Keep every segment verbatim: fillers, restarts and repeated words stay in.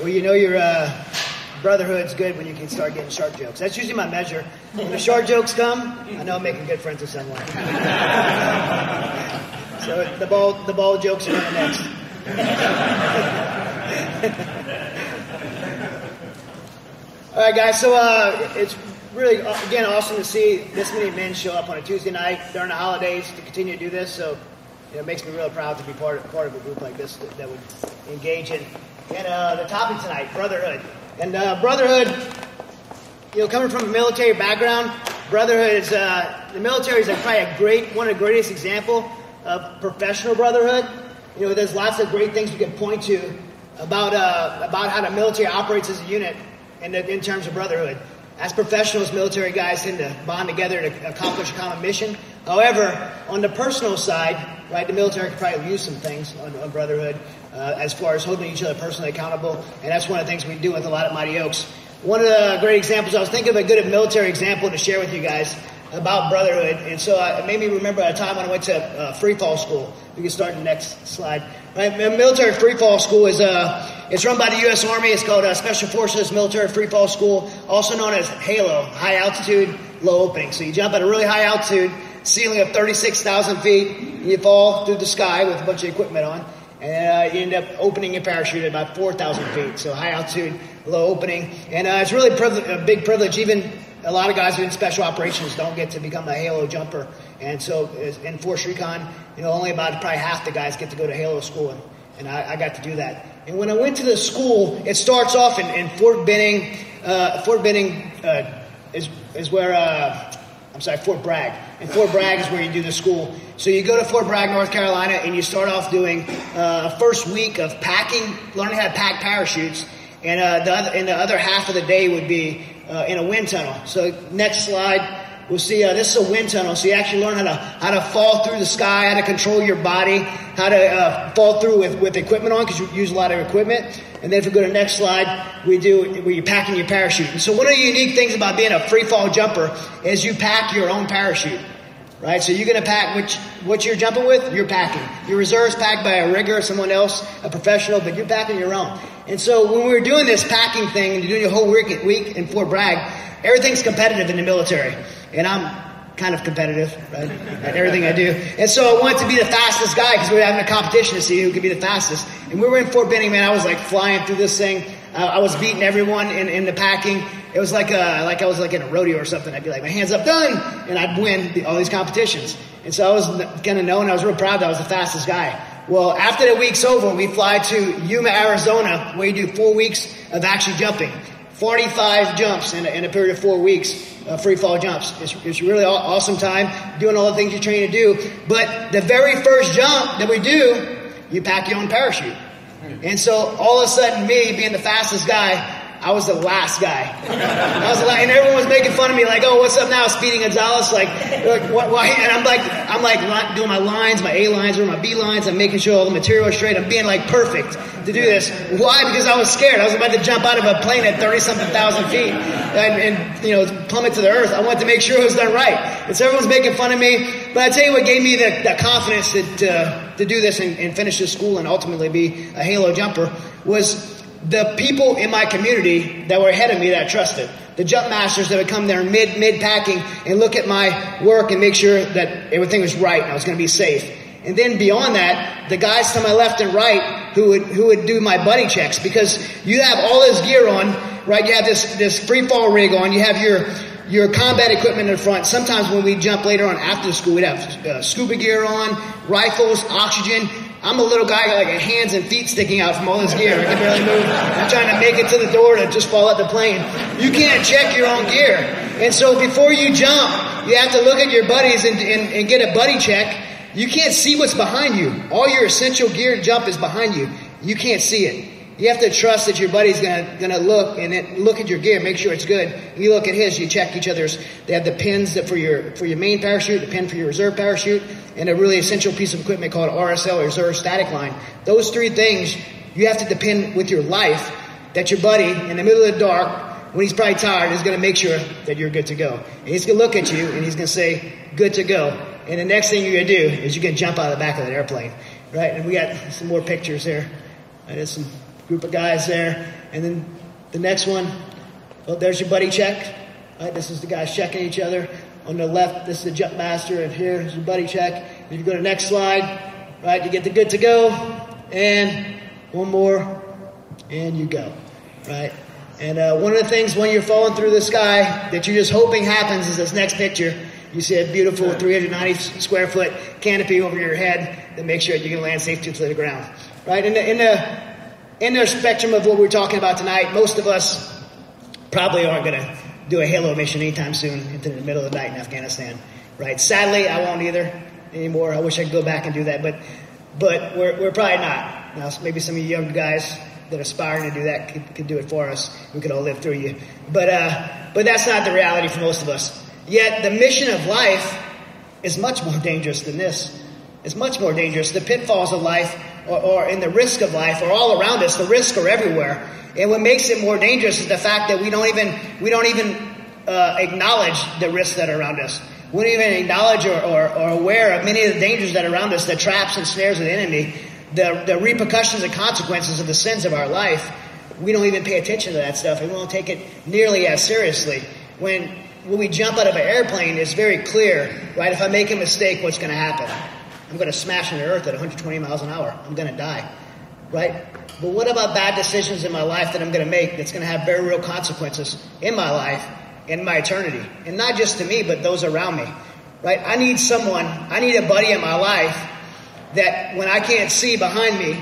Well, you know your uh, brotherhood's good when you can start getting short jokes. That's usually my measure. When the short jokes come, I know I'm making good friends with someone. So the ball, the ball jokes are coming next. All right, guys. So uh, it's really, again, awesome to see this many men show up on a Tuesday night during the holidays to continue to do this. So you know, it makes me really proud to be part of, part of a group like this that, that would engage in. And uh, the topic tonight, brotherhood. And uh, brotherhood, you know, coming from a military background, brotherhood is, uh, the military is probably a great, one of the greatest example of professional brotherhood. You know, there's lots of great things we can point to about uh, about how the military operates as a unit in, the, in terms of brotherhood. As professionals, military guys tend to bond together to accomplish a common mission. However, on the personal side, right, the military can probably use some things on, on brotherhood uh, as far as holding each other personally accountable, and that's one of the things we do with a lot of Mighty Oaks. One of the great examples, I was thinking of a good military example to share with you guys about brotherhood, and so uh, it made me remember a time when I went to uh, free fall school. We can start the next slide. Right, military free fall school is uh, it's run by the U S Army. It's called uh, Special Forces Military Free Fall School, also known as HALO, High Altitude, Low Opening. So you jump at a really high altitude, ceiling of thirty-six thousand feet, and you fall through the sky with a bunch of equipment on, and uh, you end up opening your parachute at about four thousand feet. So high altitude, low opening, and uh, it's really privilege, a big privilege. Even a lot of guys in special operations don't get to become a HALO jumper. And so in Force Recon, you know, only about probably half the guys get to go to HALO school, and, and I, I got to do that. And when I went to the school, it starts off in, in Fort Benning. Uh, Fort Benning uh, is is where, uh, I'm sorry, Fort Bragg. And Fort Bragg is where you do the school. So you go to Fort Bragg, North Carolina, and you start off doing uh, a first week of packing, learning how to pack parachutes. And, uh, the other, and the other half of the day would be uh, in a wind tunnel. So next slide. We'll see, uh, this is a wind tunnel, so you actually learn how to how to fall through the sky, how to control your body, how to uh, fall through with, with equipment on, because you use a lot of equipment. And then if we go to the next slide, we do where you're packing your parachute. And so one of the unique things about being a free fall jumper is you pack your own parachute, right? So you're going to pack which what you're jumping with, you're packing. Your reserve's packed by a rigger, someone else, a professional, but you're packing your own. And so when we were doing this packing thing, and you're doing a whole week, week in Fort Bragg, everything's competitive in the military. And I'm kind of competitive, right, at everything I do. And so I wanted to be the fastest guy because we were having a competition to see who could be the fastest. And we were in Fort Benning, man. I was like flying through this thing. Uh, I was beating everyone in, in the packing. It was like a, like I was like in a rodeo or something. I'd be like, my hands up, done, and I'd win the, all these competitions. And so I was kind of known. I was real proud that I was the fastest guy. Well, after the week's over, we fly to Yuma, Arizona, where you do four weeks of actually jumping. forty-five jumps in a, in a period of four weeks. Uh, free fall jumps. It's, it's a really awesome time doing all the things you're trained to do. But the very first jump that we do, you pack your own parachute. And so all of a sudden, me being the fastest guy, I was the last guy. I was like, and everyone was making fun of me, like, "Oh, what's up now, Speedy Gonzalez?" Like, like what, why? And I'm like, I'm like doing my lines, my A lines or my B lines. I'm making sure all the material is straight. I'm being like perfect to do this. Why? Because I was scared. I was about to jump out of a plane at thirty something thousand feet and, and you know plummet to the earth. I wanted to make sure it was done right. And so everyone's making fun of me. But I tell you what gave me the, the confidence that, uh, to do this and, and finish this school and ultimately be a HALO jumper was the people in my community that were ahead of me that I trusted. The jump masters that would come there mid, mid packing and look at my work and make sure that everything was right and I was going to be safe. And then beyond that, the guys to my left and right who would, who would do my buddy checks, because you have all this gear on, right? You have this, this free fall rig on. You have your, your combat equipment in front. Sometimes when we jump later on after the school, we'd have uh, scuba gear on, rifles, oxygen. I'm a little guy, like hands and feet sticking out from all this gear. I can barely move. I'm trying to make it to the door to just fall out the plane. You can't check your own gear. And so before you jump, you have to look at your buddies and, and, and get a buddy check. You can't see what's behind you. All your essential gear to jump is behind you. You can't see it. You have to trust that your buddy's gonna gonna look and then look at your gear, make sure it's good. You look at his, you check each other's. They have the pins that for your for your main parachute, the pin for your reserve parachute, and a really essential piece of equipment called R S L, or reserve static line. Those three things you have to depend with your life that your buddy in the middle of the dark, when he's probably tired, is gonna make sure that you're good to go. And he's gonna look at you and he's gonna say, "Good to go." And the next thing you're gonna do is you're gonna jump out of the back of that airplane, right? And we got some more pictures there. There's some group of guys there. And then the next one, well, there's your buddy check. Right, this is the guys checking each other. On the left, this is the jump master, and here's your buddy check. If you go to the next slide, right, you get the good to go, and one more, and you go, right? And uh, one of the things when you're falling through the sky that you're just hoping happens is this next picture. You see a beautiful three hundred ninety square foot canopy over your head that makes sure you can land safely to the ground, right? In the in the in the spectrum of what we're talking about tonight, most of us probably aren't going to do a Halo mission anytime soon into the middle of the night in Afghanistan, right? Sadly, I won't either anymore. I wish I could go back and do that, but but we're we're probably not. Now, maybe some of you young guys that are aspiring to do that could, could do it for us. We could all live through you, but uh, but that's not the reality for most of us. Yet the mission of life is much more dangerous than this. It's much more dangerous. The pitfalls of life, or, or in the risk of life, are all around us. The risks are everywhere. And what makes it more dangerous is the fact that we don't even we don't even uh, acknowledge the risks that are around us. We don't even acknowledge or, or, or aware of many of the dangers that are around us, the traps and snares of the enemy, the, the repercussions and consequences of the sins of our life. We don't even pay attention to that stuff, and we don't take it nearly as seriously. When when we jump out of an airplane, it's very clear, right? If I make a mistake, what's going to happen? I'm going to smash into earth at one hundred twenty miles an hour. I'm going to die, right? But what about bad decisions in my life that I'm going to make that's going to have very real consequences in my life, in my eternity? And not just to me, but those around me, right? I need someone, I need a buddy in my life that when I can't see behind me,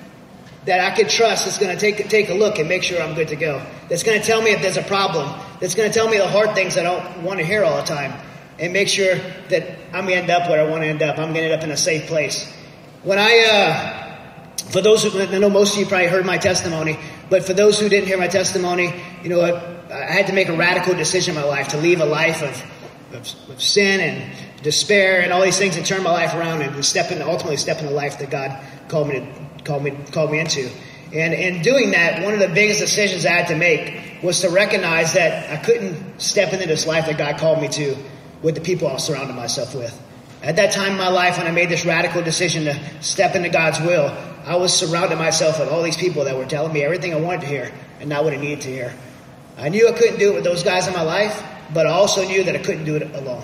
that I can trust is going to take, take a look and make sure I'm good to go. That's going to tell me if there's a problem. That's going to tell me the hard things I don't want to hear all the time. And make sure that I'm going to end up where I want to end up. I'm going to end up in a safe place. When I... uh For those who, I know most of you probably heard my testimony, but for those who didn't hear my testimony, you know, I, I had to make a radical decision in my life to leave a life of, of, of sin and despair and all these things and turn my life around and step in, ultimately step in the life that God called me to, called me, called me into. And in doing that, one of the biggest decisions I had to make was to recognize that I couldn't step into this life that God called me to with the people I was surrounding myself with. At that time in my life, when I made this radical decision to step into God's will, I was surrounding myself with all these people that were telling me everything I wanted to hear and not what I needed to hear. I knew I couldn't do it with those guys in my life, but I also knew that I couldn't do it alone.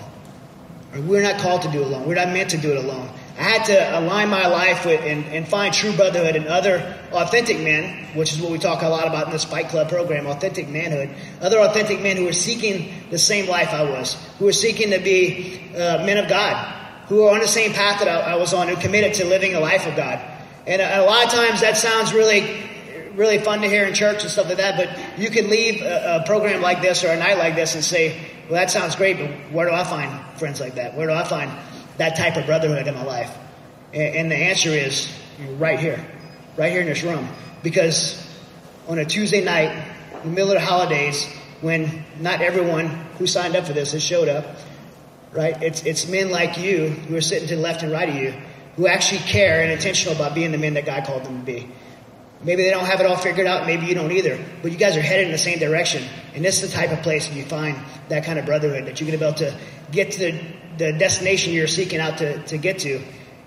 We're not called to do it alone. We're not meant to do it alone. I had to align my life with and, and find true brotherhood and other authentic men, which is what we talk a lot about in this Fight Club program, authentic manhood. Other authentic men who were seeking the same life I was, who were seeking to be uh, men of God, who were on the same path that I, I was on, who committed to living a life of God. And a, a lot of times that sounds really, really fun to hear in church and stuff like that, but you can leave a, a program like this or a night like this and say, well, that sounds great, but where do I find friends like that? Where do I find that type of brotherhood in my life? And, and the answer is right here, right here in this room. Because on a Tuesday night, in the middle of the holidays, when not everyone who signed up for this has showed up, right? It's, it's men like you who are sitting to the left and right of you who actually care and intentional about being the men that God called them to be. Maybe they don't have it all figured out. Maybe you don't either. But you guys are headed in the same direction. And this is the type of place where you find that kind of brotherhood, that you're going to be able to get to the, the destination you're seeking out to, to get to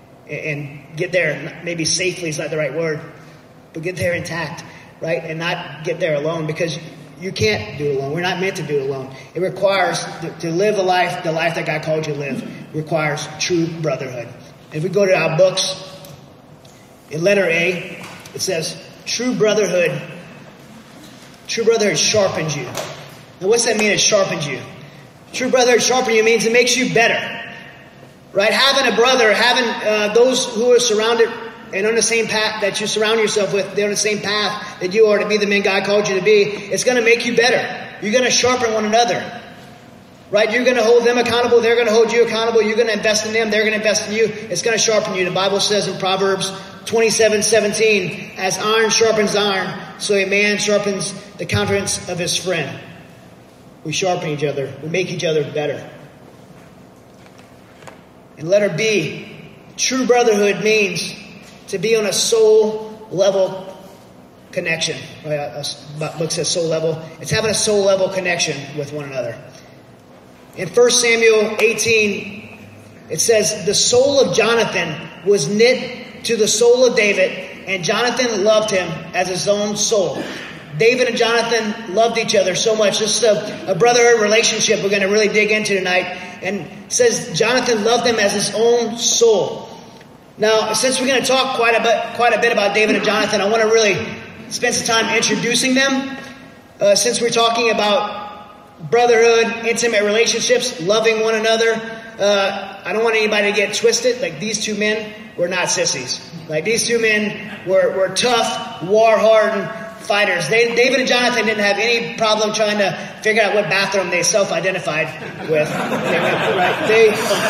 and get there. Maybe safely is not the right word, but get there intact, right? And not get there alone, because you can't do it alone. We're not meant to do it alone. It requires to live a life, the life that God called you to live, requires true brotherhood. If we go to our books, in letter A, it says, true brotherhood, true brotherhood sharpens you. Now, what's that mean, it sharpens you? True brotherhood sharpens you means it makes you better, right? Having a brother, having uh, those who are surrounded and on the same path that you surround yourself with, they're on the same path that you are to be the men God called you to be, it's going to make you better. You're going to sharpen one another. Right? You're going to hold them accountable. They're going to hold you accountable. You're going to invest in them. They're going to invest in you. It's going to sharpen you. The Bible says in Proverbs twenty-seven seventeen, as iron sharpens iron, so a man sharpens the countenance of his friend. We sharpen each other. We make each other better. And letter B, true brotherhood means to be on a soul level connection. Right? A book says soul level. It's having a soul level connection with one another. In First Samuel eighteen, it says, the soul of Jonathan was knit to the soul of David and Jonathan loved him as his own soul. David and Jonathan loved each other so much. This is a, a brotherhood relationship we're going to really dig into tonight. And it says Jonathan loved him as his own soul. Now, since we're going to talk quite a bit, quite a bit about David and Jonathan, I want to really spend some time introducing them. Uh, since we're talking about brotherhood, intimate relationships, loving one another, uh, I don't want anybody to get twisted. Like, these two men were not sissies. Like, these two men were, were tough, war-hardened fighters. They, David and Jonathan didn't have any problem trying to figure out what bathroom they self-identified with. They, right? they,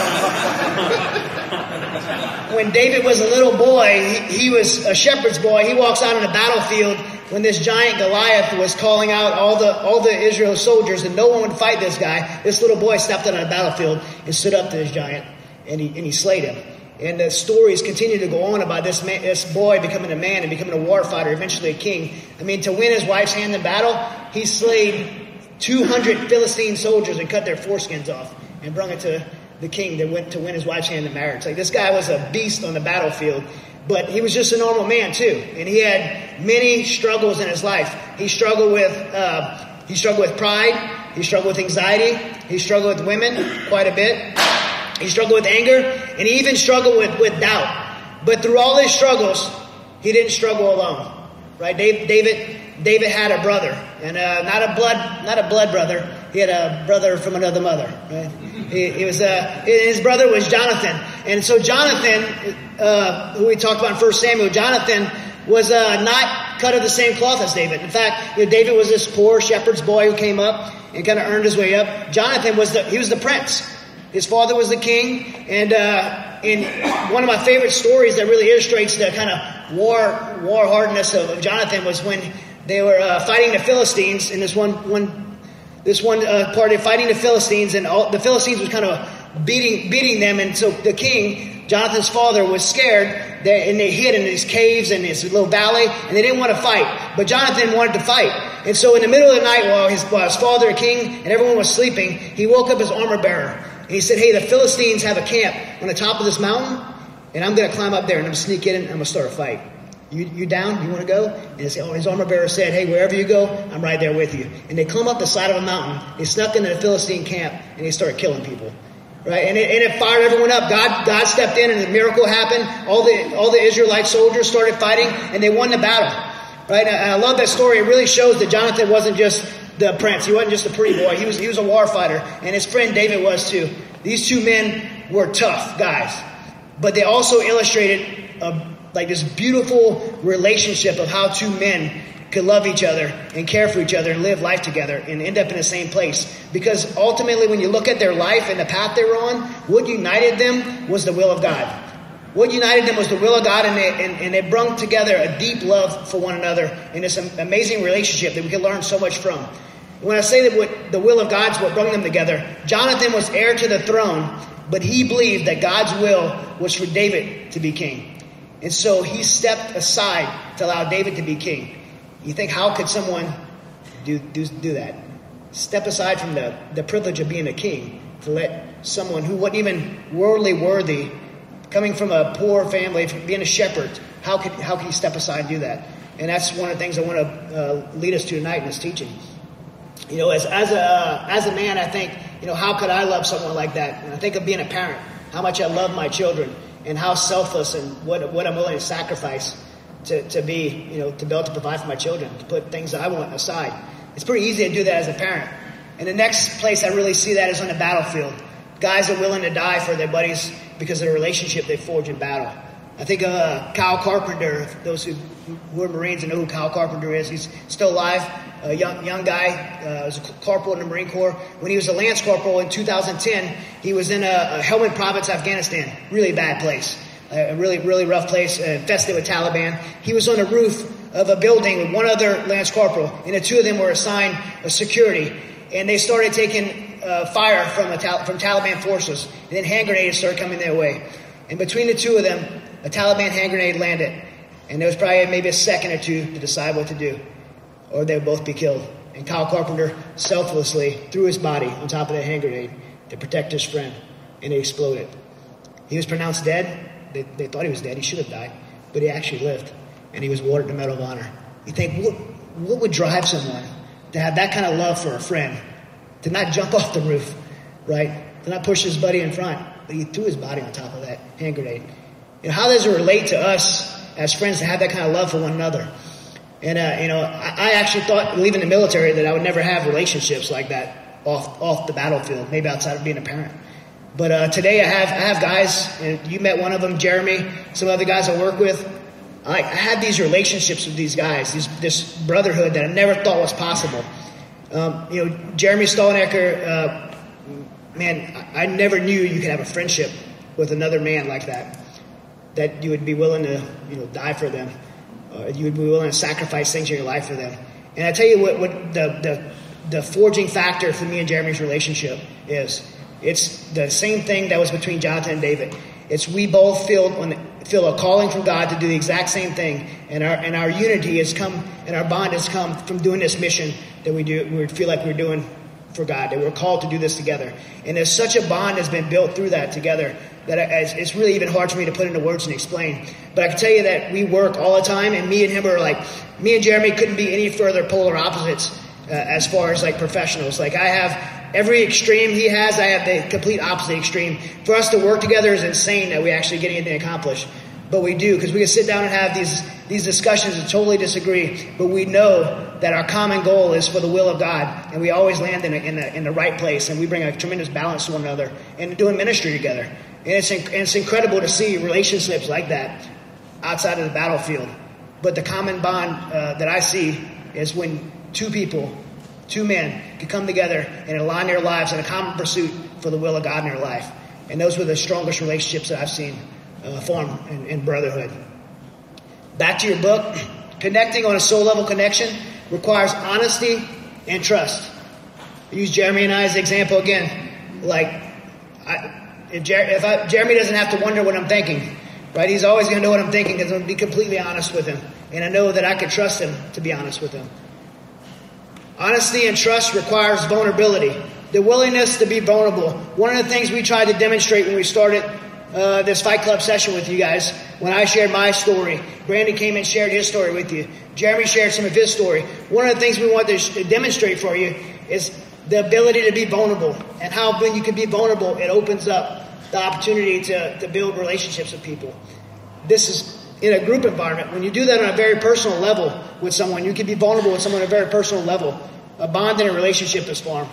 when David was a little boy, he, he was a shepherd's boy. He walks out on the battlefield when this giant Goliath was calling out all the all the Israel soldiers, and no one would fight this guy. This little boy stepped out on the battlefield and stood up to this giant, and he and he slayed him. And the stories continue to go on about this man, this boy becoming a man and becoming a war fighter, eventually a king. I mean, to win his wife's hand in battle, he slayed two hundred Philistine soldiers and cut their foreskins off and brought it to the king that went to win his wife's hand in marriage. Like, this guy was a beast on the battlefield, but he was just a normal man too. And he had many struggles in his life. He struggled with, uh, he struggled with pride. He struggled with anxiety. He struggled with women quite a bit. He struggled with anger, and he even struggled with, with doubt. But through all his struggles, he didn't struggle alone, right? David, David, David had a brother, and uh, not a blood, not a blood brother. He had a brother from another mother, right? He, he was, uh, his brother was Jonathan, and so Jonathan, uh, who we talked about in First Samuel, Jonathan was uh, not cut of the same cloth as David. In fact, you know, David was this poor shepherd's boy who came up and kind of earned his way up. Jonathan was the, he was the prince. His father was the king, and uh, in one of my favorite stories that really illustrates the kind of war war hardness of, of Jonathan was when they were uh, fighting the Philistines in this one one this one uh, party fighting the Philistines, and all, the Philistines was kind of beating beating them, and so the king, Jonathan's father, was scared, that, and they hid in these caves and this little valley, and they didn't want to fight, but Jonathan wanted to fight. And so in the middle of the night, while his, while his father, king, and everyone was sleeping, he woke up his armor bearer. And he said, hey, the Philistines have a camp on the top of this mountain, and I'm going to climb up there, and I'm going to sneak in, and I'm going to start a fight. You you down? You want to go? And his, his armor bearer said, hey, wherever you go, I'm right there with you. And they come up the side of a mountain. They snuck into the Philistine camp, and they started killing people. Right? And it, and it fired everyone up. God God stepped in, and a miracle happened. All the all the Israelite soldiers started fighting, and they won the battle. Right? And I love that story. It really shows that Jonathan wasn't just the prince. He wasn't just a pretty boy. He was he was a war fighter, and his friend David was too. These two men were tough guys, but they also illustrated a, like this beautiful relationship of how two men could love each other and care for each other and live life together and end up in the same place. Because ultimately, when you look at their life and the path they were on, what united them was the will of God. What united them was the will of God, and they, and, and they brought together a deep love for one another in this amazing relationship that we can learn so much from. When I say that what the will of God's what brought them together, Jonathan was heir to the throne, but he believed that God's will was for David to be king. And so he stepped aside to allow David to be king. You think, how could someone do do, do that? Step aside from the, the privilege of being a king to let someone who wasn't even worldly worthy, coming from a poor family, from being a shepherd, how could how could he step aside and do that? And that's one of the things I want to uh, lead us to tonight in this teaching. You know, as as a uh, as a man, I think, you know, how could I love someone like that? And I think of being a parent, how much I love my children, and how selfless and what what I'm willing to sacrifice to to be, you know, to be able to provide for my children, to put things that I want aside. It's pretty easy to do that as a parent. And the next place I really see that is on the battlefield. Guys are willing to die for their buddies because of the relationship they forge in battle. I think of uh, Kyle Carpenter. Those who, who are Marines and know who Kyle Carpenter is. He's still alive. A young young guy. Uh, was a corporal in the Marine Corps. When he was a Lance Corporal in two thousand ten, he was in a, a Helmand Province, Afghanistan. Really bad place. A really, really rough place, uh, infested with Taliban. He was on the roof of a building with one other Lance Corporal, and the two of them were assigned a security. And they started taking uh, fire from the Tal- from Taliban forces. And then hand grenades started coming their way. And between the two of them, a Taliban hand grenade landed. And there was probably maybe a second or two to decide what to do, or they would both be killed. And Kyle Carpenter selflessly threw his body on top of the hand grenade to protect his friend, and it exploded. He was pronounced dead. They, they thought he was dead. He should have died, but he actually lived. and he was awarded the Medal of Honor. You think, what, what would drive someone to have that kind of love for a friend, to not jump off the roof, right? To not push his buddy in front, but he threw his body on top of that hand grenade. You know, how does it relate to us as friends to have that kind of love for one another? And, uh, you know, I, I actually thought, leaving the military, that I would never have relationships like that off off the battlefield, maybe outside of being a parent. But uh, today I have I have guys, and you met one of them, Jeremy, some other guys I work with. I, I had these relationships with these guys, these, this brotherhood that I never thought was possible. Um, you know, Jeremy Stolnecker, uh, man, I, I never knew you could have a friendship with another man like that, that you would be willing to, you know, die for them. Uh, you would be willing to sacrifice things in your life for them. And I tell you what, what the, the the forging factor for me and Jeremy's relationship is. It's the same thing that was between Jonathan and David. It's we both feel on, feel a calling from God to do the exact same thing, and our and our unity has come, and our bond has come from doing this mission that we do. We feel like we're doing for God, that we're called to do this together. And there's such a bond that's been built through that together that it's really even hard for me to put into words and explain. But I can tell you that we work all the time, and me and him are like, me and Jeremy couldn't be any further polar opposites uh, as far as like professionals. Like I have every extreme he has, I have the complete opposite extreme. For us to work together is insane that we actually get anything accomplished. But we do, because we can sit down and have these these discussions and totally disagree. But we know that our common goal is for the will of God, and we always land in a, in, a, in the right place, and we bring a tremendous balance to one another and doing ministry together. And it's, and it's incredible to see relationships like that outside of the battlefield. But the common bond uh, that I see is when two people, two men, can come together and align their lives in a common pursuit for the will of God in their life. And those were the strongest relationships that I've seen uh, form in, in brotherhood. Back to your book. Connecting on a soul level connection requires honesty and trust. I use Jeremy and I as an example again. Like, I, if, Jer- if I, Jeremy doesn't have to wonder what I'm thinking, right? He's always going to know what I'm thinking because I'm going to be completely honest with him. And I know that I can trust him to be honest with him. Honesty and trust requires vulnerability. The willingness to be vulnerable. One of the things we tried to demonstrate when we started uh, this Fight Club session with you guys, when I shared my story, Brandon came and shared his story with you. Jeremy shared some of his story. One of the things we want to, sh- to demonstrate for you is the ability to be vulnerable, and how when you can be vulnerable, it opens up the opportunity to, to build relationships with people. This is in a group environment. When you do that on a very personal level with someone, you can be vulnerable with someone on a very personal level. A bond in a relationship is formed.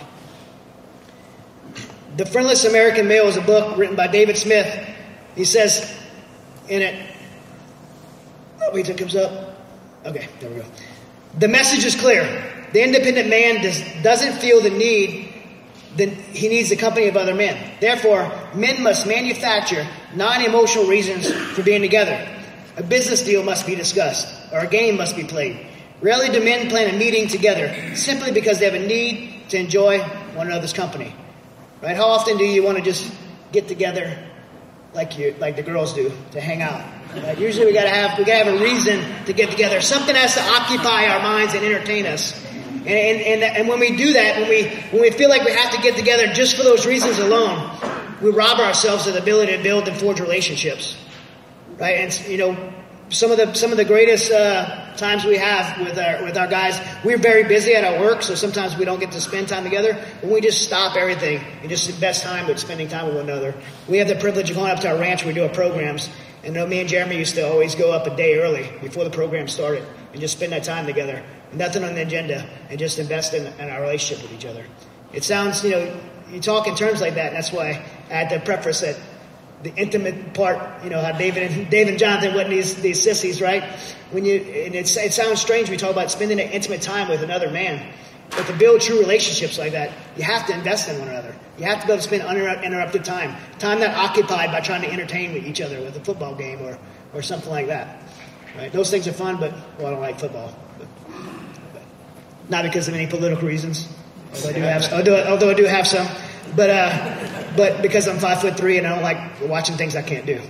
The Friendless American Male is a book written by David Smith. He says in it, oh, wait till it comes up. Okay, there we go. The message is clear. The independent man does, doesn't feel the need that he needs the company of other men. Therefore, men must manufacture non-emotional reasons for being together. A business deal must be discussed, or a game must be played. Rarely do men plan a meeting together simply because they have a need to enjoy one another's company. Right? How often do you want to just get together like you, like the girls do, to hang out? Right? Usually we gotta have we gotta have a reason to get together. Something has to occupy our minds and entertain us. And, and, and, and when we do that, when we when we feel like we have to get together just for those reasons alone, we rob ourselves of the ability to build and forge relationships, right? And you know, some of the some of the greatest uh, times we have with our with our guys, we're very busy at our work, so sometimes we don't get to spend time together. When we just stop everything and just invest time with spending time with one another, we have the privilege of going up to our ranch where we do our programs. And you know, me and Jeremy used to always go up a day early before the program started and just spend that time together. Nothing on the agenda, and just invest in, in our relationship with each other. It sounds, you know, you talk in terms like that, and that's why I had to preface it. The intimate part, you know, how David and David and Jonathan wasn't these these sissies, right? When you and it's it sounds strange when we talk about spending an intimate time with another man, but to build true relationships like that, you have to invest in one another. You have to be able to spend uninterrupted time, time not occupied by trying to entertain with each other with a football game or or something like that. Right? Those things are fun, but well, I don't like football. But, not because of any political reasons, although I do have, although, although I do have some, but uh, but because I'm five foot three and I don't like watching things I can't do.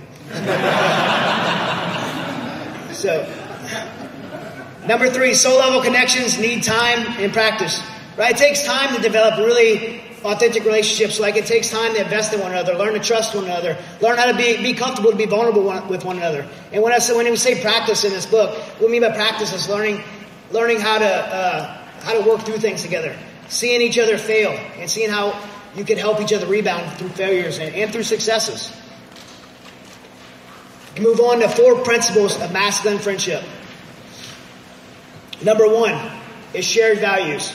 So, number three, soul level connections need time and practice. Right? It takes time to develop really authentic relationships, like it takes time to invest in one another, learn to trust one another, learn how to be, be comfortable to be vulnerable one, with one another. And when I say, when we say practice in this book, what we mean by practice is learning, learning how to, uh, how to work through things together, seeing each other fail and seeing how you can help each other rebound through failures and, and through successes. Move on to four principles of masculine friendship. Number one is shared values.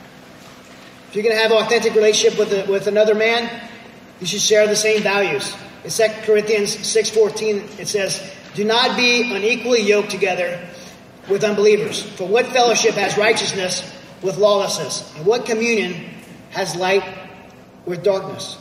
If you're going to have an authentic relationship with a, with another man, you should share the same values. In Second Corinthians six fourteen, it says, "Do not be unequally yoked together with unbelievers. For what fellowship has righteousness with lawlessness? And what communion has light with darkness?"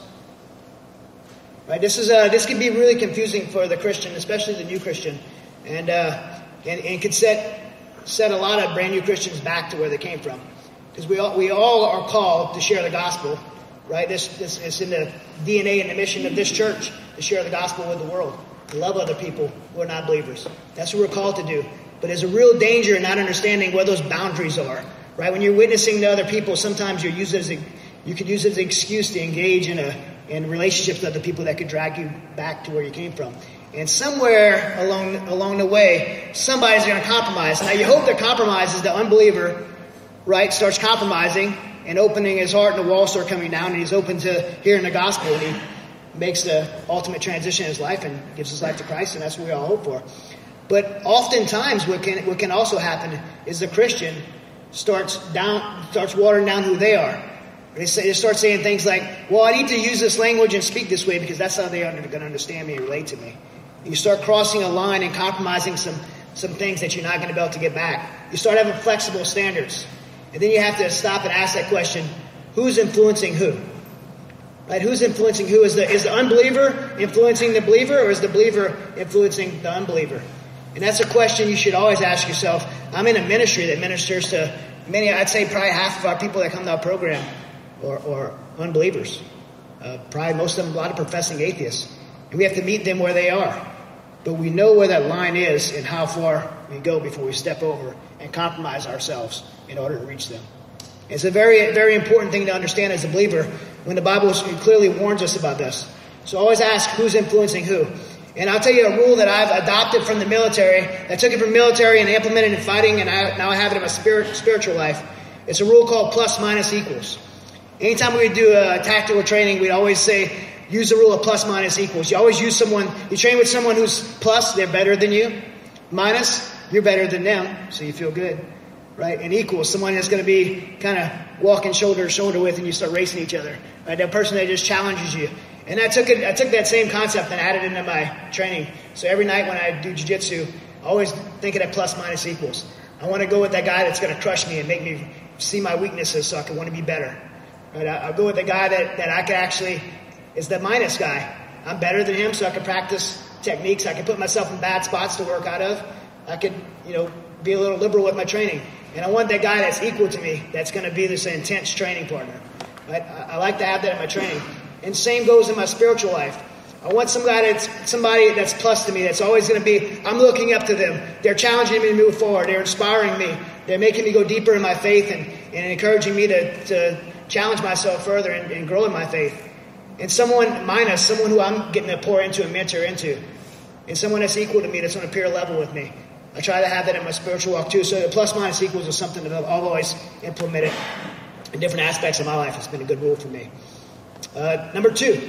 Right? This is uh, this can be really confusing for the Christian, especially the new Christian, and uh, and, and could set set a lot of brand new Christians back to where they came from, because we all we all are called to share the gospel, right? This this is in the D N A and the mission of this church, to share the gospel with the world, to love other people who are not believers. That's what we're called to do. But there's a real danger in not understanding where those boundaries are, right? When you're witnessing to other people, sometimes you use it as a, you could use it as an excuse to engage in a in relationships with other people that could drag you back to where you came from. And somewhere along along the way, somebody's going to compromise. Now, you hope the compromise is the unbeliever, right, starts compromising and opening his heart, and the walls start coming down, and he's open to hearing the gospel, and he makes the ultimate transition in his life and gives his life to Christ, and that's what we all hope for. But oftentimes, what can what can also happen is the Christian starts down starts watering down who they are. They, say, they start saying things like, "Well, I need to use this language and speak this way because that's how they are going to understand me and relate to me." And you start crossing a line and compromising some, some things that you're not going to be able to get back. You start having flexible standards. And then you have to stop and ask that question, who's influencing who? Right? Who's influencing who? Is the, is the unbeliever influencing the believer, or is the believer influencing the unbeliever? And that's a question you should always ask yourself. I'm in a ministry that ministers to many, I'd say probably half of our people that come to our program or, or unbelievers. Uh, probably most of them, a lot of professing atheists. And we have to meet them where they are. But we know where that line is and how far we go before we step over and compromise ourselves in order to reach them. It's a very, very important thing to understand as a believer when the Bible clearly warns us about this. So always ask who's influencing who. And I'll tell you a rule that I've adopted from the military. I took it from military and implemented it in fighting, and I, now I have it in my spirit, spiritual life. It's a rule called plus minus equals. Anytime we would do a tactical training, we'd always say, use the rule of plus minus equals. You always use someone, you train with someone who's plus, they're better than you. Minus, you're better than them, so you feel good. Right? And equals, someone that's going to be kind of walking shoulder to shoulder with, and you start racing each other. Right? That person that just challenges you. And I took it, I took that same concept and added it into my training. So every night when I do jiu-jitsu, I always think of that plus minus equals. I want to go with that guy that's going to crush me and make me see my weaknesses so I can want to be better. Right? I, I'll go with the guy that, that I can actually is the minus guy. I'm better than him, so I can practice techniques. I can put myself in bad spots to work out of. I could, you know, be a little liberal with my training. And I want that guy that's equal to me, that's going to be this intense training partner. Right? I, I like to have that in my training. And same goes in my spiritual life. I want some guy that's somebody that's plus to me, that's always going to be, I'm looking up to them. They're challenging me to move forward. They're inspiring me. They're making me go deeper in my faith and, and encouraging me to, to challenge myself further and, and grow in my faith. And someone minus, someone who I'm getting to pour into and mentor into. And someone that's equal to me, that's on a peer level with me. I try to have that in my spiritual walk too. So the plus minus equals is something that I've always implemented in different aspects of my life. It's been a good rule for me. Uh, number two,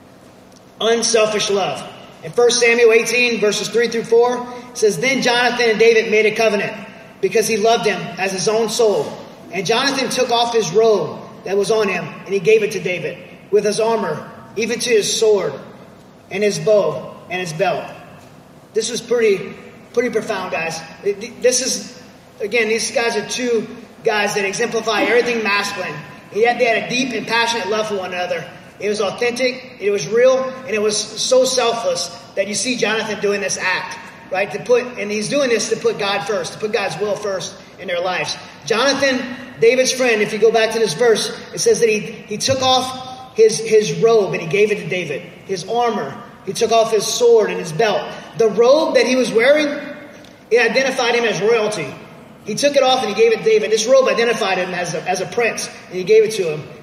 unselfish love. In First Samuel eighteen, verses three through four, it says, Then Jonathan and David made a covenant because he loved him as his own soul. And Jonathan took off his robe that was on him, and he gave it to David, with his armor, even to his sword, and his bow, and his belt. This was pretty, pretty profound, guys. This is, again, these guys are two guys that exemplify everything masculine. Yet they had a deep and passionate love for one another. It was authentic, it was real, and it was so selfless that you see Jonathan doing this act, right? To put, and he's doing this to put God first, to put God's will first in their lives. Jonathan, David's friend, if you go back to this verse, it says that he, he took off his, his robe and he gave it to David. His armor. He took off his sword and his belt. The robe that he was wearing, it identified him as royalty. He took it off and he gave it to David. This robe identified him as a, as a prince, and he gave it to him.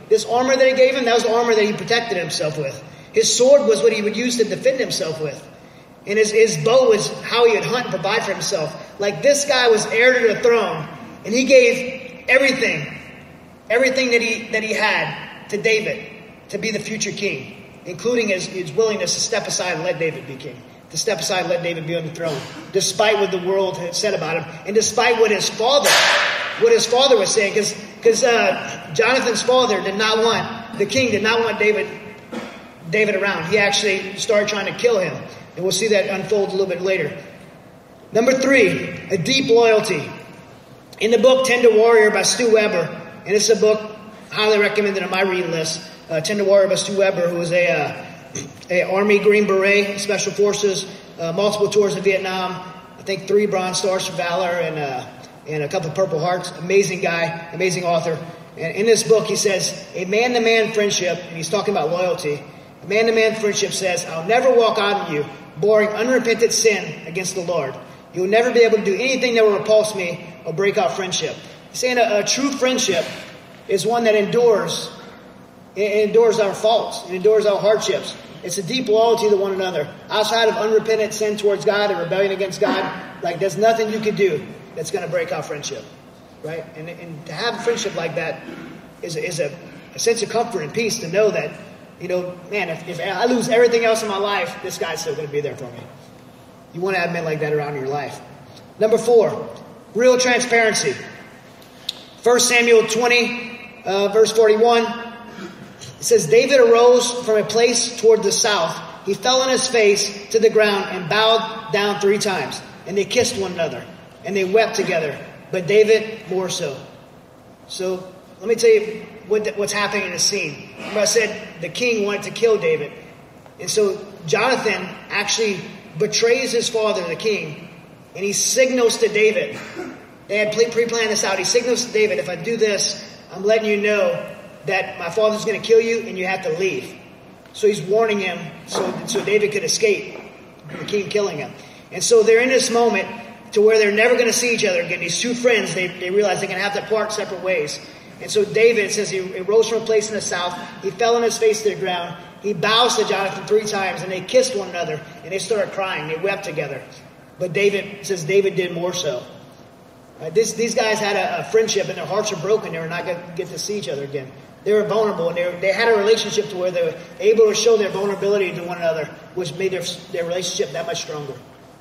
This armor that he gave him, that was the armor that he protected himself with. His sword was what he would use to defend himself with. And his, his bow was how he would hunt and provide for himself. Like, this guy was heir to the throne, and he gave everything, everything that he that he had to David to be the future king, including his, his willingness to step aside and let David be king, to step aside and let David be on the throne, despite what the world had said about him, and despite what his father, what his father was saying, because because uh, Jonathan's father did not want, the king did not want David David around. He actually started trying to kill him. And we'll see that unfold a little bit later. Number three, a deep loyalty. In the book Tender Warrior by Stu Weber, and it's a book highly recommended on my reading list. Uh, Tender Warrior by Stu Weber, who was a, uh, a Army Green Beret, Special Forces, uh, multiple tours in Vietnam. I think three Bronze Stars for Valor and, uh, and a couple of Purple Hearts. Amazing guy, amazing author. And in this book, he says, a man-to-man friendship, and he's talking about loyalty. A man-to-man friendship says, I'll never walk out on you, boring unrepentant sin against the Lord. You will never be able to do anything that will repulse me or break out friendship. He's saying a, a true friendship is one that endures, it endures our faults, it endures our hardships. It's a deep loyalty to one another. Outside of unrepentant sin towards God and rebellion against God, like there's nothing you can do that's going to break out friendship, right? And, and to have a friendship like that is, is a, a sense of comfort and peace to know that, you know, man, if, if I lose everything else in my life, this guy's still going to be there for me. You want to have men like that around in your life. Number four, real transparency. First Samuel twenty, uh, verse forty-one. It says, David arose from a place toward the south. He fell on his face to the ground and bowed down three times. And they kissed one another. And they wept together. But David more so. So let me tell you what, what's happening in the scene. Remember I said the king wanted to kill David. And so Jonathan actually betrays his father, the king. And he signals to David. They had pre-planned this out. He signals to David, if I do this, I'm letting you know that my father's going to kill you and you have to leave. So he's warning him so, so David could escape the king killing him. And so they're in this moment to where they're never going to see each other again. These two friends, they, they realize they're going to have to part separate ways. And so David, it says he, he rose from a place in the south. He fell on his face to the ground. He bows to Jonathan three times and they kissed one another and they started crying. They wept together. But David, it says David did more so. Right, this, these guys had a, a friendship and their hearts were broken. They were not going to get to see each other again. They were vulnerable and they, were, they had a relationship to where they were able to show their vulnerability to one another, which made their, their relationship that much stronger.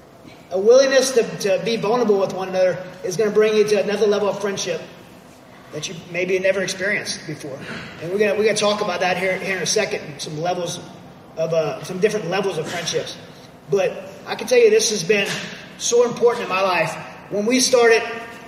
A willingness to, to be vulnerable with one another is going to bring you to another level of friendship that you maybe never experienced before. And we're going to, we're going to talk about that here, here in a second, some levels of, uh, some different levels of friendships. But I can tell you this has been so important in my life. When we started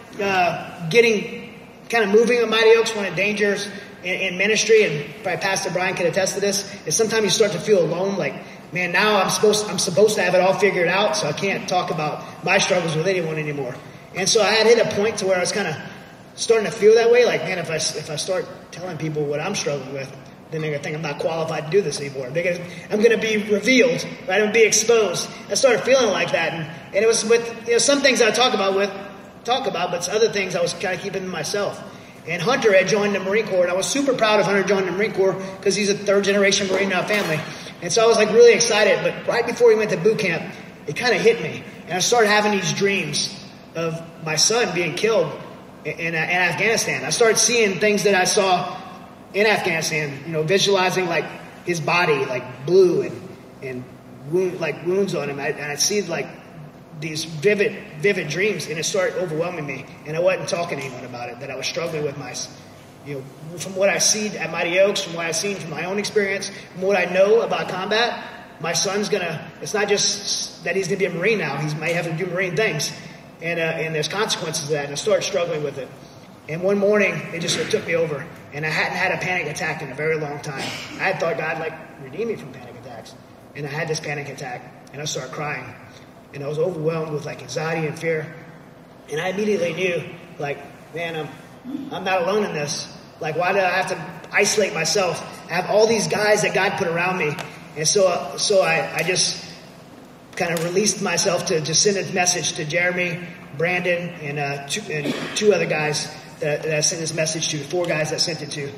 uh, getting, kind of moving at Mighty Oaks, one of the dangers in, in ministry, and probably Pastor Brian can attest to this, is sometimes you start to feel alone, like, man, now I'm supposed I'm supposed to have it all figured out, so I can't talk about my struggles with anyone anymore. And so I had hit a point to where I was kind of starting to feel that way, like, man, if I, if I start telling people what I'm struggling with, then they're going to think I'm not qualified to do this anymore. They're gonna, I'm going to be revealed, right? I'm going to be exposed. I started feeling like that, and, and it was with, you know, some things I talk about with, talk about, but other things I was kind of keeping to myself. And Hunter had joined the Marine Corps, and I was super proud of Hunter joining the Marine Corps because he's a third-generation Marine in our family. And so I was like really excited, but right before he went to boot camp, it kind of hit me. And I started having these dreams of my son being killed in, in, in Afghanistan. I started seeing things that I saw in Afghanistan, you know, visualizing like his body, like blue and, and wound, like wounds on him. I, and I'd see like these vivid, vivid dreams, and it started overwhelming me. And I wasn't talking to anyone about it, that I was struggling with my, you know, from what I see at Mighty Oaks, from what I've seen from my own experience, from what I know about combat, my son's gonna, it's not just that he's gonna be a Marine now, he might have to do Marine things. And, uh, and there's consequences to that, and I started struggling with it. And one morning, it just it took me over, and I hadn't had a panic attack in a very long time. I had thought God, like, redeem me from panic attacks. And I had this panic attack, and I started crying. And I was overwhelmed with, like, anxiety and fear. And I immediately knew, like, man, I'm, I'm not alone in this. Like, why do I have to isolate myself? I have all these guys that God put around me. And so, uh, so I, I just kind of released myself to just send a message to Jeremy, Brandon, and, uh, two, and two other guys that, that I sent this message to, four guys that I sent it to.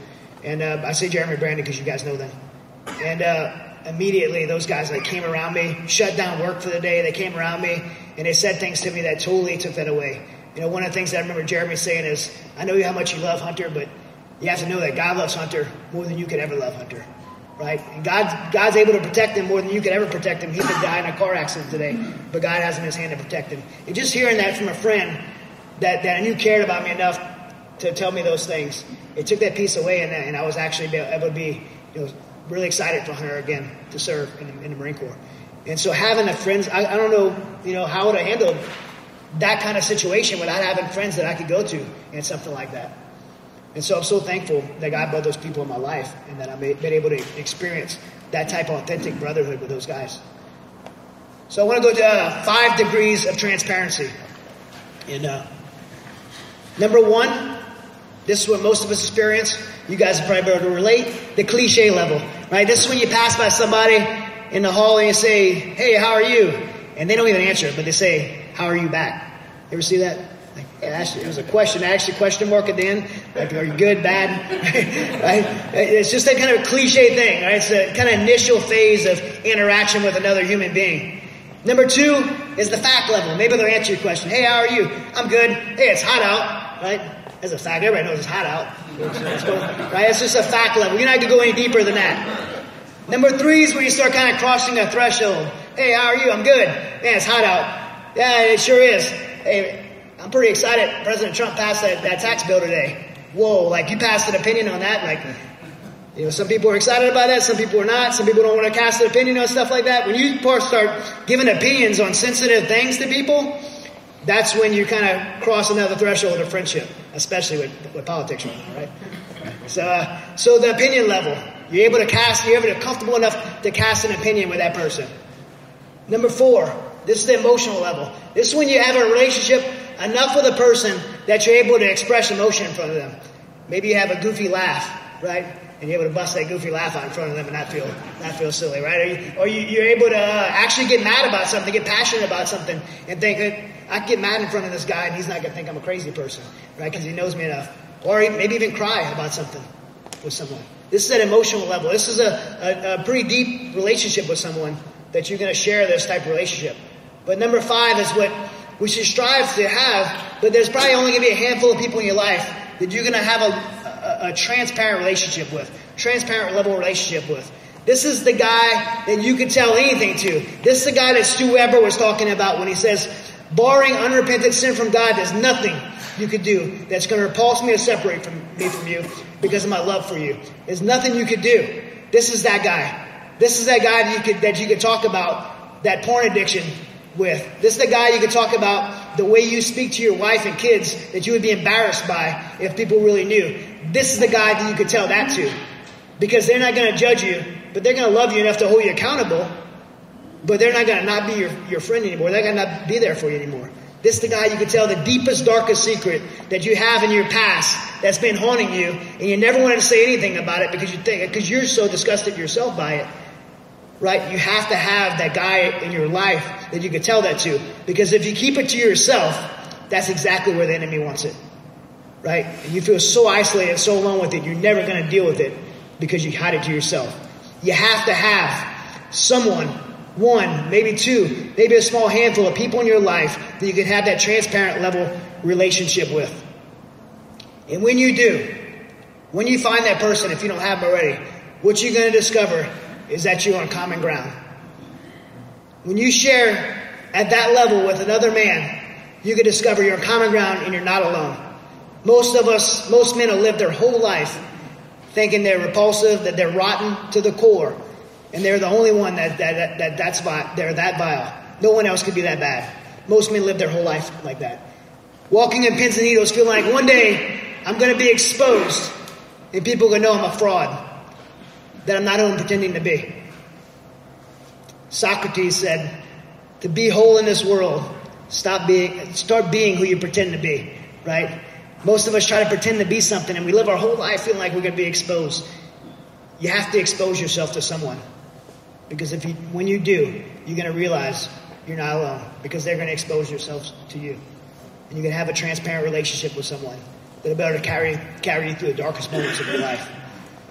And uh, I say Jeremy and Brandon because you guys know them. And uh, immediately those guys like came around me, shut down work for the day. They came around me and they said things to me that totally took that away. You know, one of the things that I remember Jeremy saying is, I know how much you love Hunter, but you have to know that God loves Hunter more than you could ever love Hunter. Right? And God, God's able to protect him more than you could ever protect him. He could die in a car accident today, but God has him in his hand to protect him. And just hearing that from a friend that, that I knew cared about me enough to tell me those things, it took that piece away, and, and I was actually able to be, you know, really excited for Hunter again to serve in, in the Marine Corps. And so having a friends, I, I don't know, you know, how would I handle that kind of situation without having friends that I could go to and something like that. And so I'm so thankful that God brought those people in my life and that I've been able to experience that type of authentic brotherhood with those guys. So I want to go to uh, five degrees of transparency. And uh, number one, this is what most of us experience. You guys are probably able to relate. The cliche level, right? This is when you pass by somebody in the hall and you say, hey, how are you? And they don't even answer, but they say, how are you back? You ever see that? Like, yeah, actually, it was a question, actually question mark at the end. Like, are you good, bad? Right? It's just that kind of cliche thing, right? It's a kind of initial phase of interaction with another human being. Number two is the fact level. Maybe they'll answer your question. Hey, how are you? I'm good. Hey, it's hot out, right? As a fact, everybody knows it's hot out. Right? It's just a fact level. You're not going to go any deeper than that. Number three is where you start kind of crossing a threshold. Hey, how are you? I'm good. Man, it's hot out. Yeah, it sure is. Hey, I'm pretty excited. President Trump passed that, that tax bill today. Whoa, like you passed an opinion on that. Like, you know, some people are excited about that. Some people are not. Some people don't want to cast an opinion on stuff like that. When you start giving opinions on sensitive things to people, that's when you kind of cross another threshold of friendship, especially with, with politics, right? So, uh, so the opinion level, you're able to cast, you're able to comfortable enough to cast an opinion with that person. Number four, this is the emotional level. This is when you have a relationship enough with a person that you're able to express emotion in front of them. Maybe you have a goofy laugh, right? And you're able to bust that goofy laugh out in front of them and not feel not feel silly, right? Or, you, or you, you're able to uh, actually get mad about something, get passionate about something, and think, I can get mad in front of this guy and he's not going to think I'm a crazy person, right? Because he knows me enough. Or maybe even cry about something with someone. This is an emotional level. This is a, a, a pretty deep relationship with someone that you're going to share this type of relationship. But number five is what we should strive to have, but there's probably only going to be a handful of people in your life that you're going to have a, a, a transparent relationship with, transparent level relationship with. This is the guy that you could tell anything to. This is the guy that Stu Weber was talking about when he says, barring unrepentant sin from God, there's nothing you could do that's going to repulse me or separate from me from you because of my love for you. There's nothing you could do. This is that guy. This is that guy that you could, that you could talk about that porn addiction with. This is the guy you could talk about the way you speak to your wife and kids that you would be embarrassed by if people really knew. This is the guy that you could tell that to, because they're not going to judge you, but they're going to love you enough to hold you accountable, but they're not going to not be your, your friend anymore. They're going to not be there for you anymore. This is the guy you could tell the deepest, darkest secret that you have in your past that's been haunting you, and you never wanted to say anything about it because you think, because you're so disgusted yourself by it. Right? You have to have that guy in your life that you can tell that to. Because if you keep it to yourself, that's exactly where the enemy wants it. Right? And you feel so isolated, so alone with it, you're never going to deal with it because you hide it to yourself. You have to have someone, one, maybe two, maybe a small handful of people in your life that you can have that transparent level relationship with. And when you do, when you find that person, if you don't have them already, what you're going to discover is that you're on common ground. When you share at that level with another man, you can discover you're on common ground and you're not alone. Most of us, most men have lived their whole life thinking they're repulsive, that they're rotten to the core, and they're the only one that, that, that, that that's vile. They're that vile. No one else could be that bad. Most men live their whole life like that. Walking in pins and needles, feeling like one day I'm going to be exposed and people are going to know I'm a fraud, that I'm not who I'm pretending to be. Socrates said, to be whole in this world, stop being, start being who you pretend to be, right? Most of us try to pretend to be something and we live our whole life feeling like we're going to be exposed. You have to expose yourself to someone. Because if you, when you do, you're going to realize you're not alone, because they're going to expose themselves to you. And you're going to have a transparent relationship with someone that'll be able to carry, carry you through the darkest moments of your life.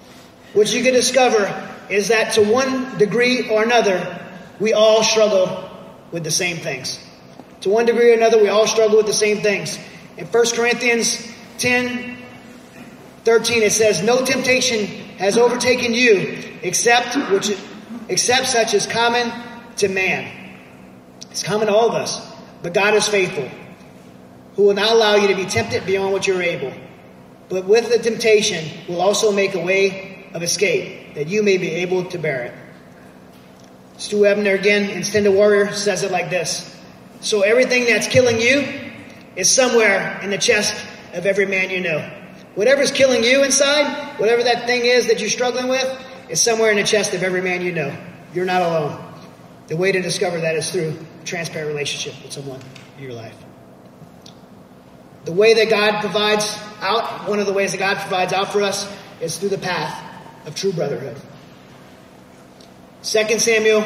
what you can discover is that to one degree or another, we all struggle with the same things. To one degree or another, we all struggle with the same things. In First Corinthians ten, thirteen, it says, no temptation has overtaken you except which, except such as common to man. It's common to all of us. But God is faithful, who will not allow you to be tempted beyond what you're able. But with the temptation will also make a way of escape, that you may be able to bear it. Stu Ebner again in Stand the Warrior says it like this. So everything that's killing you is somewhere in the chest of every man you know. Whatever's killing you inside, whatever that thing is that you're struggling with, is somewhere in the chest of every man you know. You're not alone. The way to discover that is through a transparent relationship with someone in your life. The way that God provides out, one of the ways that God provides out for us is through the path of true brotherhood. Second Samuel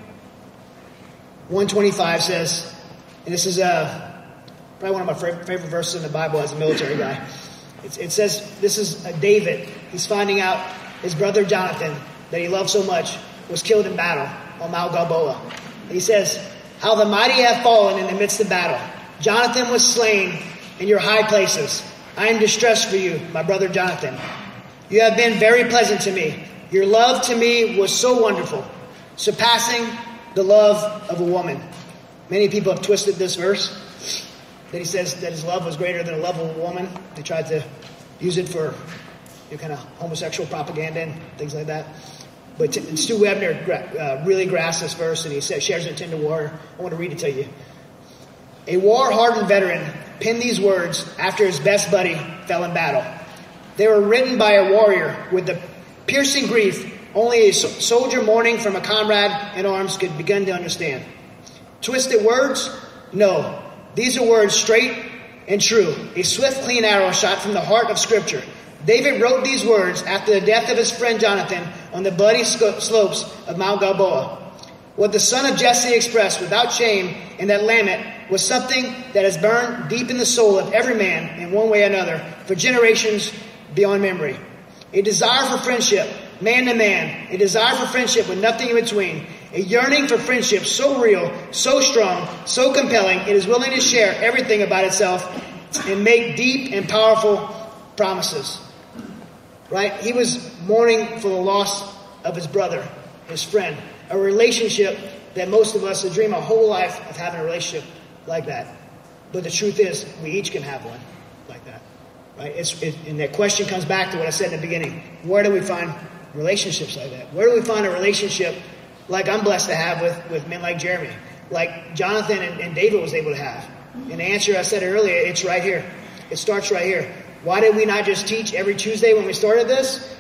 one twenty-five says, and this is uh, probably one of my favorite verses in the Bible as a military guy. It, it says, this is uh, David. He's finding out his brother Jonathan, that he loved so much, was killed in battle on Mount Gilboa. And he says, how the mighty have fallen in the midst of battle. Jonathan was slain in your high places. I am distressed for you, my brother Jonathan. You have been very pleasant to me. Your love to me was so wonderful, surpassing the love of a woman. Many people have twisted this verse, that he says that his love was greater than the love of a woman. They tried to use it for you know, kind of homosexual propaganda and things like that. But t- Stu Ebner uh, really grasps this verse, and he says, shares it in Tender War. I want to read it to you. A war-hardened veteran penned these words after his best buddy fell in battle. They were written by a warrior with the piercing grief only a so- soldier mourning from a comrade in arms could begin to understand. Twisted words? No. These are words straight and true. A swift, clean arrow shot from the heart of Scripture. David wrote these words after the death of his friend Jonathan on the bloody sc- slopes of Mount Gilboa. What the son of Jesse expressed without shame in that lament was something that has burned deep in the soul of every man in one way or another for generations beyond memory. A desire for friendship, man to man. A desire for friendship with nothing in between. A yearning for friendship so real, so strong, so compelling, it is willing to share everything about itself and make deep and powerful promises. Right? He was mourning for the loss of his brother, his friend. A relationship that most of us would dream a whole life of having a relationship like that. But the truth is, we each can have one like that. Right? It's, it, and that question comes back to what I said in the beginning. Where do we find relationships like that? Where do we find a relationship like I'm blessed to have with, with men like Jeremy, like Jonathan and, and David was able to have? And the answer I said earlier, it's right here. It starts right here. Why did we not just teach every Tuesday when we started this?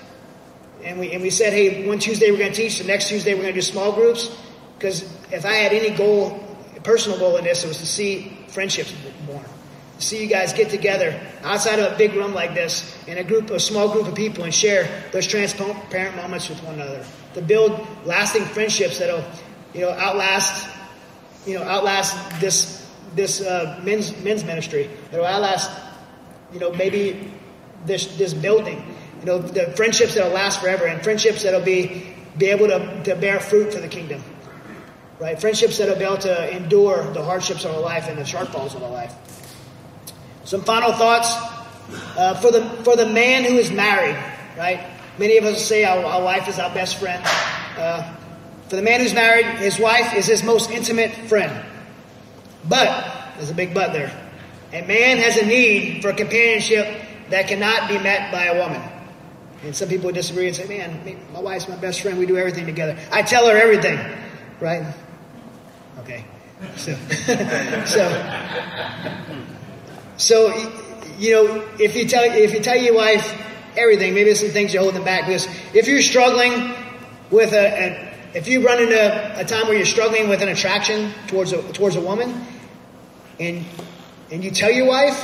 And we and we said, hey, one Tuesday we're going to teach, the next Tuesday we're going to do small groups. Because if I had any goal, personal goal in this, it was to see friendships born. To see you guys get together outside of a big room like this in a group, a small group of people, and share those transparent moments with one another. To build lasting friendships that'll, you know, outlast, you know, outlast this this uh, men's men's ministry. That'll outlast, you know, maybe this this building. You know, the friendships that'll last forever, and friendships that'll be be able to, to bear fruit for the kingdom. Right? Friendships that'll be able to endure the hardships of our life and the shortfalls of our life. Some final thoughts uh, for the for the man who is married. Right? Many of us say our, our wife is our best friend. Uh, for the man who's married, his wife is his most intimate friend. But there's a big but there. A man has a need for companionship that cannot be met by a woman. And some people disagree and say, man, my wife's my best friend. We do everything together. I tell her everything. Right? Okay. So, so, so, you know, if you tell if you tell your wife everything, maybe there's some things you're holding back. Because if you're struggling with a, a if you run into a time where you're struggling with an attraction towards a towards a woman, and and you tell your wife,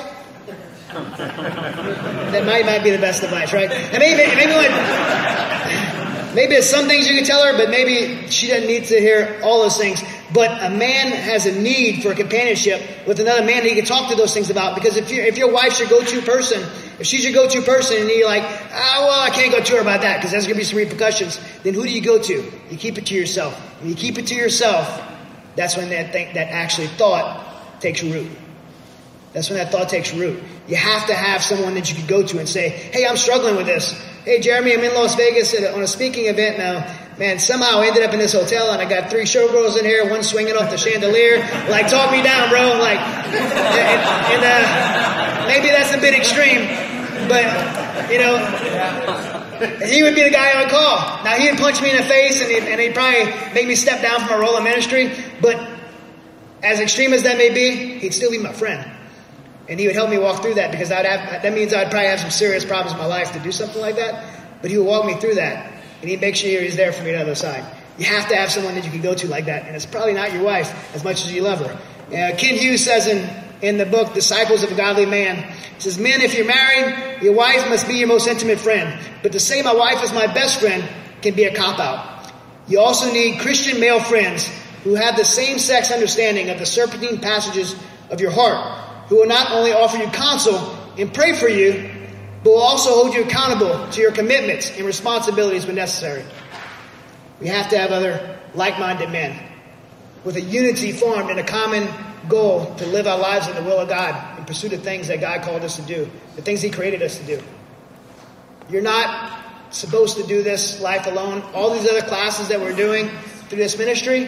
that might might be the best advice, right? And maybe maybe when maybe it's some things you can tell her, but maybe she doesn't need to hear all those things. But a man has a need for companionship with another man that he can talk to those things about. Because if you if your wife's your go-to person, if she's your go-to person and you're like, ah, well, I can't go to her about that because there's going to be some repercussions, then who do you go to? You keep it to yourself. When you keep it to yourself, that's when that thing, that actually thought takes root. That's when that thought takes root. You have to have someone that you can go to and say, hey, I'm struggling with this. Hey, Jeremy, I'm in Las Vegas on a speaking event now. Man, somehow I ended up in this hotel and I got three showgirls in here, one swinging off the chandelier. Like, talk me down, bro. Like, and, and uh, maybe that's a bit extreme, but, you know, he would be the guy I would call. Now, he would punch me in the face and he'd, and he'd probably make me step down from my role in ministry, but as extreme as that may be, he'd still be my friend. And he would help me walk through that because I'd have, that means I'd probably have some serious problems in my life to do something like that. But he would walk me through that. And he'd make sure he's there for me on the other side. You have to have someone that you can go to like that. And it's probably not your wife as much as you love her. Uh, Ken Hughes says in, in the book, Disciples of a Godly Man, he says, men, if you're married, your wife must be your most intimate friend. But to say my wife is my best friend can be a cop-out. You also need Christian male friends who have the same sex understanding of the serpentine passages of your heart, who will not only offer you counsel and pray for you, but will also hold you accountable to your commitments and responsibilities when necessary. We have to have other like-minded men with a unity formed and a common goal to live our lives in the will of God and pursue the things that God called us to do, the things He created us to do. You're not supposed to do this life alone. All these other classes that we're doing through this ministry,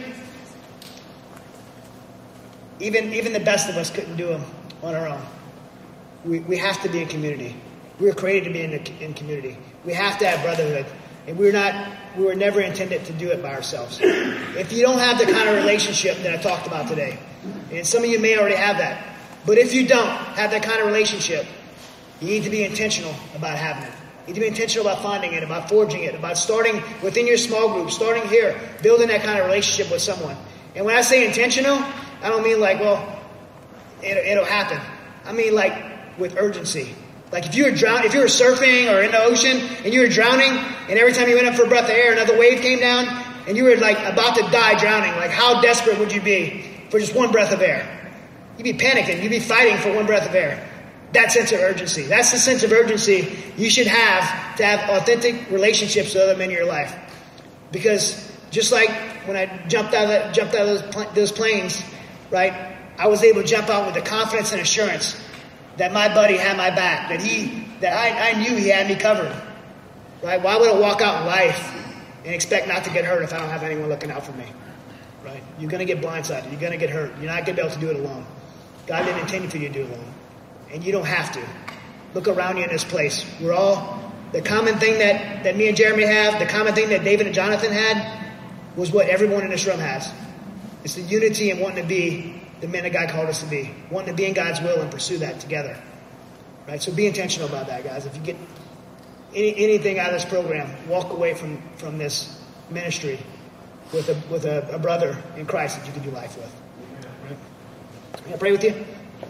even, even the best of us couldn't do them on our own. We, we have to be in community. We were created to be in, the, in community. We have to have brotherhood. And we're not, we were never intended to do it by ourselves. If you don't have the kind of relationship that I talked about today, and some of you may already have that, but if you don't have that kind of relationship, you need to be intentional about having it. You need to be intentional about finding it, about forging it, about starting within your small group, starting here, building that kind of relationship with someone. And when I say intentional, I don't mean like, well, it, it'll happen. I mean like with urgency. Like if you were drowning, if you were surfing or in the ocean and you were drowning, and every time you went up for a breath of air, another wave came down, and you were like about to die drowning, like how desperate would you be for just one breath of air? You'd be panicking. You'd be fighting for one breath of air. That sense of urgency. That's the sense of urgency you should have to have authentic relationships with other men in your life. Because just like when I jumped out of that, jumped out of those, pl- those planes, right, I was able to jump out with the confidence and assurance that my buddy had my back, that he, that I, I knew he had me covered, right? Why would I walk out in life and expect not to get hurt if I don't have anyone looking out for me, right? You're going to get blindsided. You're going to get hurt. You're not going to be able to do it alone. God didn't intend for you to do it alone, and you don't have to. Look around you in this place. We're all, the common thing that, that me and Jeremy have, the common thing that David and Jonathan had, was what everyone in this room has. It's the unity and wanting to be the men that God called us to be, wanting to be in God's will and pursue that together, right? So be intentional about that, guys. If you get any, anything out of this program, walk away from, from this ministry with a with a, a brother in Christ that you can do life with. Right? Can I pray with you?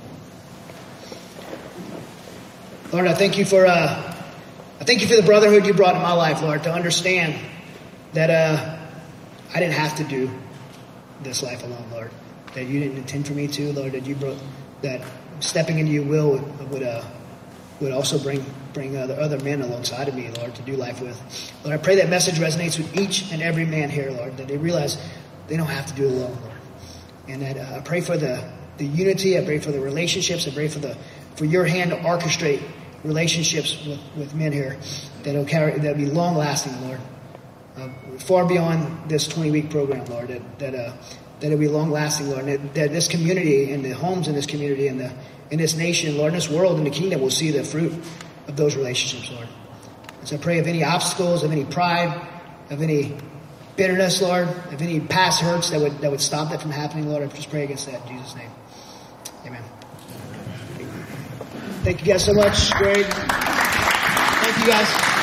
Lord, I thank you for uh, I thank you for the brotherhood you brought in my life, Lord, to understand that uh, I didn't have to do this life alone, Lord. That you didn't intend for me to, Lord, that you brought, that stepping into your will would would, uh, would also bring bring other, other men alongside of me, Lord, to do life with. Lord, I pray that message resonates with each and every man here, Lord, that they realize they don't have to do it alone, Lord. And that uh, I pray for the, the unity, I pray for the relationships, I pray for the for your hand to orchestrate relationships with, with men here that'll carry that'll be long lasting, Lord. Uh, far beyond this twenty-week program, Lord, that that uh that it'll be long-lasting, Lord, and that, that this community and the homes in this community and the in this nation, Lord, in this world, in the kingdom, will see the fruit of those relationships, Lord. And so I pray of any obstacles, of any pride, of any bitterness, Lord, of any past hurts that would that would stop that from happening, Lord, I just pray against that in Jesus' name. Amen. Thank you guys so much, Greg. Thank you guys.